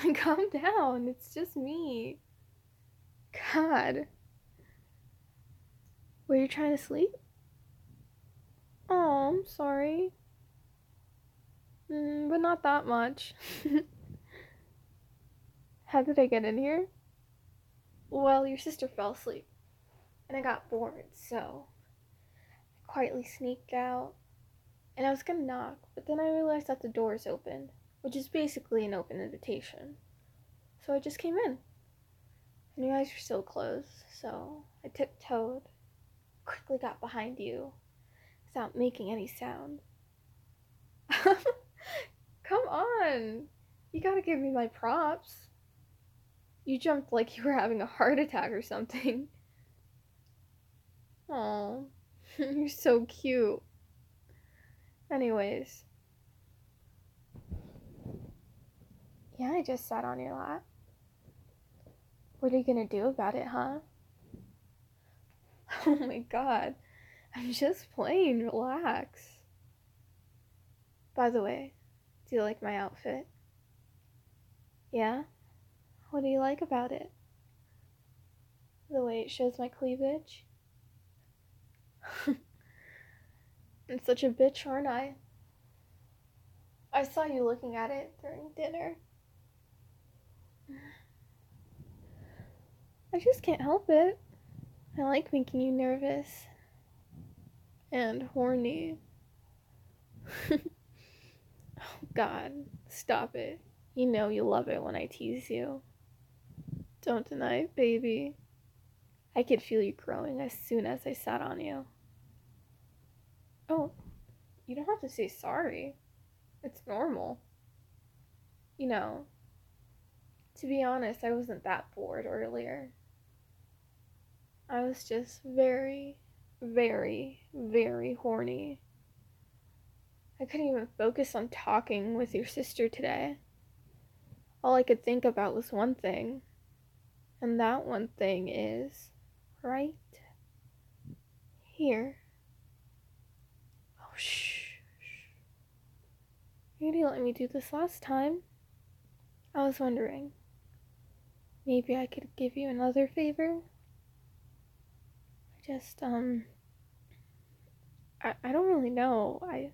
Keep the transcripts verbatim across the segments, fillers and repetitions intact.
Calm down. It's just me. God. Were you trying to sleep? Oh, I'm sorry. Mm, but not that much. How did I get in here? Well, your sister fell asleep, and I got bored, so I quietly sneaked out, and I was gonna knock, but then I realized that the door is open, which is basically an open invitation. So I just came in, and your eyes were still closed, so I tiptoed, quickly got behind you, without making any sound. Come on! You gotta give me my props. You jumped like you were having a heart attack or something. Aw, you're so cute. Anyways, yeah, I just sat on your lap. What are you gonna do about it, huh? Oh my god, I'm just playing, relax. By the way, do you like my outfit? Yeah? What do you like about it? The way it shows my cleavage? I'm such a bitch, aren't I? I saw you looking at it during dinner. I just can't help it. I like making you nervous. And horny. Oh god, stop it. You know you love it when I tease you. Don't deny it, baby. I could feel you growing as soon as I sat on you. Oh, you don't have to say sorry. It's normal. You know, to be honest, I wasn't that bored earlier. I was just very, very, very horny. I couldn't even focus on talking with your sister today. All I could think about was one thing, and that one thing is right here. Oh, shh. You didn't let me do this last time. I was wondering, maybe I could give you another favor? I just, um, I, I don't really know. I,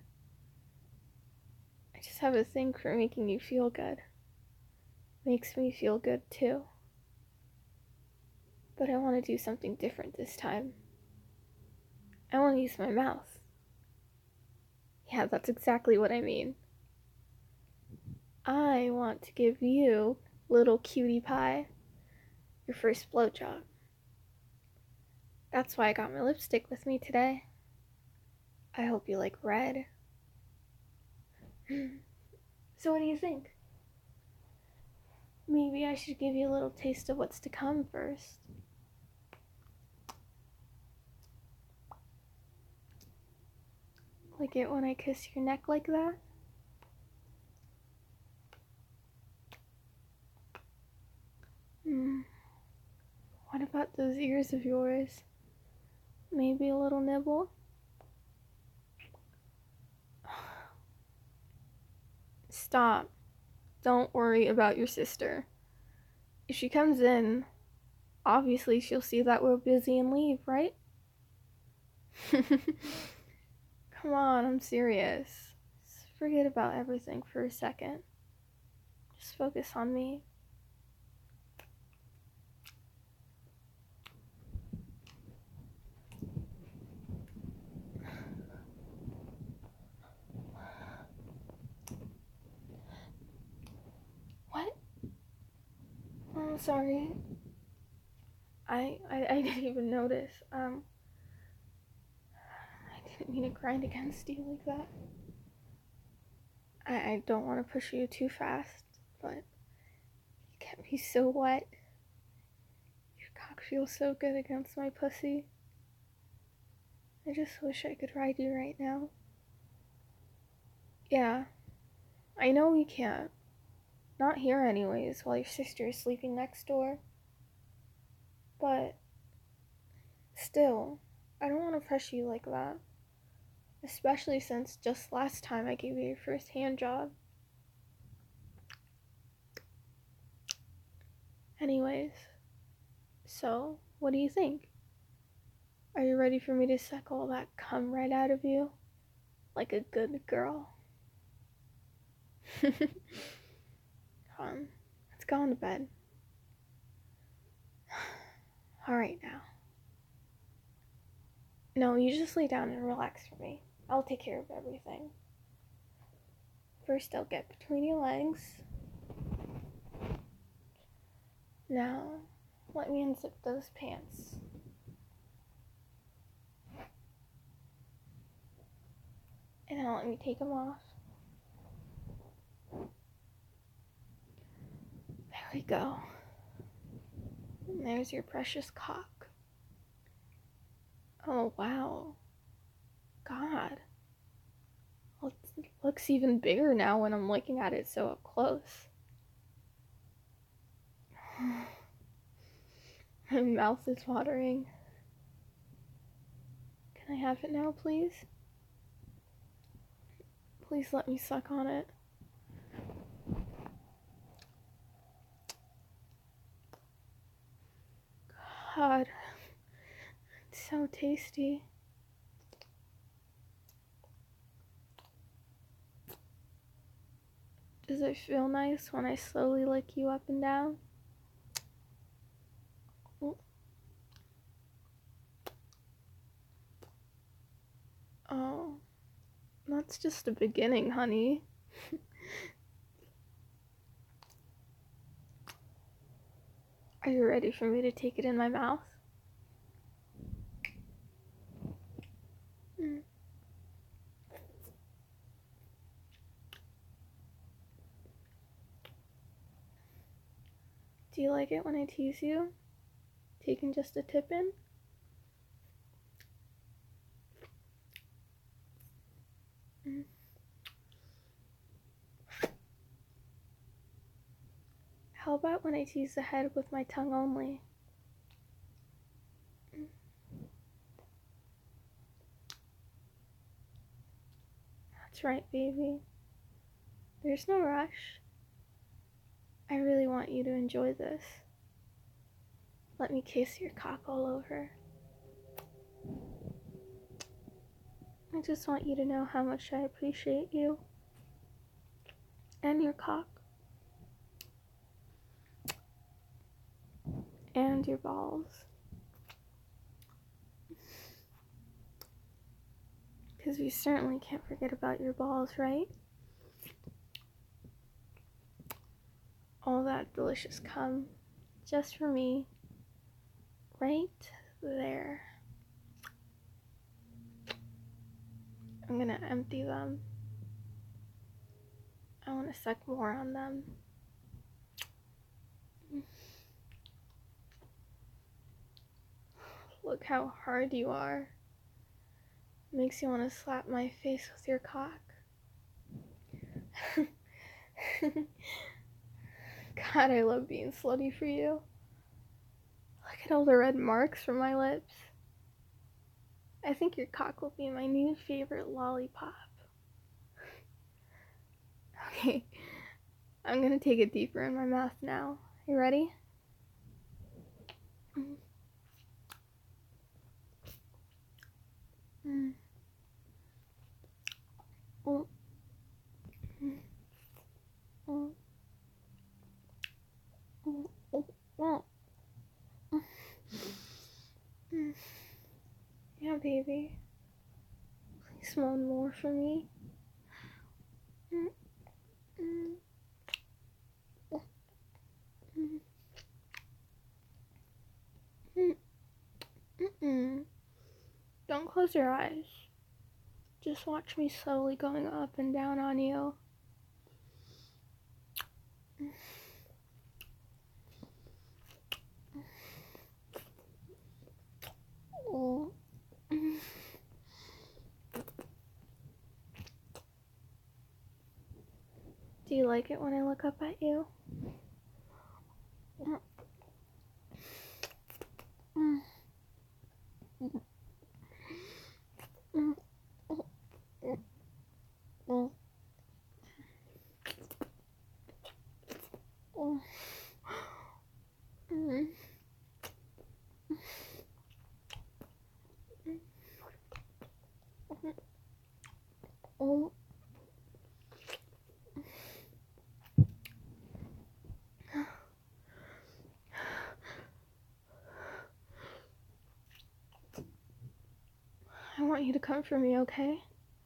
I just have a thing for making you feel good. Makes me feel good too. But I want to do something different this time. I want to use my mouth. Yeah, that's exactly what I mean. I want to give you, little cutie pie, your first blowjob. That's why I got my lipstick with me today. I hope you like red. So what do you think? Maybe I should give you a little taste of what's to come first. Like it when I kiss your neck like that? Hmm. What about those ears of yours? Maybe a little nibble? Stop. Don't worry about your sister. If she comes in, obviously she'll see that we're busy and leave, right? Come on, I'm serious. Just forget about everything for a second. Just focus on me. What? Oh, sorry. I, I I didn't even notice. Um, I didn't mean to grind against you like that. I, I don't want to push you too fast, but you get me so wet. Your cock feels so good against my pussy. I just wish I could ride you right now. Yeah, I know we can't. Not here, anyways, while your sister is sleeping next door. But still, I don't want to pressure you like that. Especially since just last time I gave you your first hand job. Anyways, so what do you think? Are you ready for me to suck all that cum right out of you? Like a good girl. um, let's go on to bed. Alright now. No, you just lay down and relax for me. I'll take care of everything. First, I'll get between your legs. Now, let me unzip those pants. And now let me take them off. There we go. And there's your precious cock. Oh, wow. God. Well, it looks even bigger now when I'm looking at it so up close. My mouth is watering. Can I have it now, please? Please let me suck on it. God. It's so tasty. Does it feel nice when I slowly lick you up and down? Oh, that's just a beginning, honey. Are you ready for me to take it in my mouth? Mm. Do you like it when I tease you? Taking just a tip in? Mm. How about when I tease the head with my tongue only? Mm. That's right, baby. There's no rush. I really want you to enjoy this. Let me kiss your cock all over. I just want you to know how much I appreciate you. And your cock. And your balls. Because we certainly can't forget about your balls, right? All that delicious cum. Just for me. Right there. I'm gonna empty them. I want to suck more on them. Look how hard you are. Makes you want to slap my face with your cock. God, I love being slutty for you. Look at all the red marks from my lips. I think your cock will be my new favorite lollipop. Okay, I'm gonna take it deeper in my mouth now. You ready? Mm. Mm. Oh. Mm. Oh. Oh. Oh. Oh. Mm. Yeah, baby. Please moan more for me. Mm. Mm. Oh. Mm. Mm. Mm-mm. Don't close your eyes. Just watch me slowly going up and down on you. Oh. Do you like it when I look up at you? Oh. I want you to come for me, okay?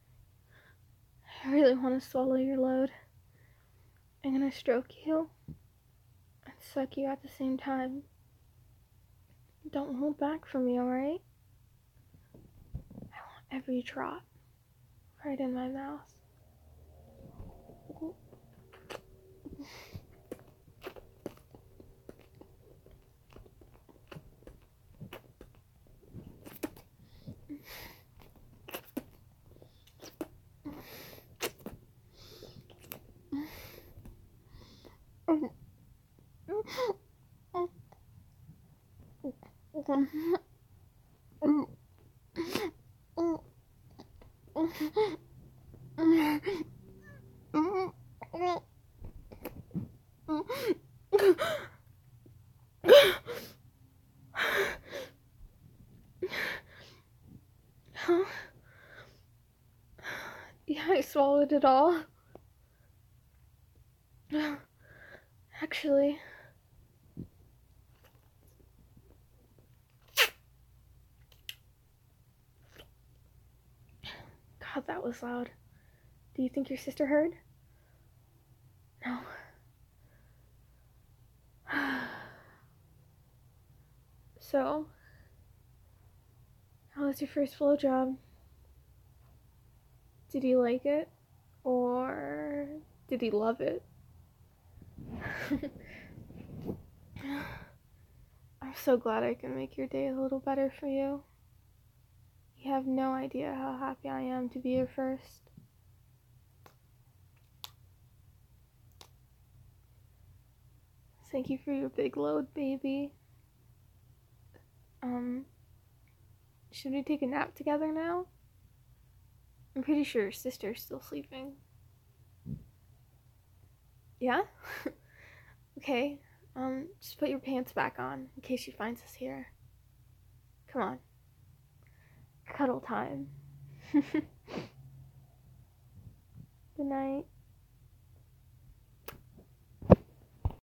I really want to swallow your load. I'm gonna stroke you and suck you at the same time. Don't hold back from me, alright? I want every drop right in my mouth. Huh? Yeah, I swallowed it all. Actually, God, that was loud. Do you think your sister heard? No. So, how was your first blowjob? Did he like it? Or did he love it? I'm so glad I can make your day a little better for you. You have no idea how happy I am to be your first. Thank you for your big load, baby. Um, should we take a nap together now? I'm pretty sure your sister's still sleeping. Yeah? Okay, um, just put your pants back on in case she finds us here. Come on. Cuddle time. Good night.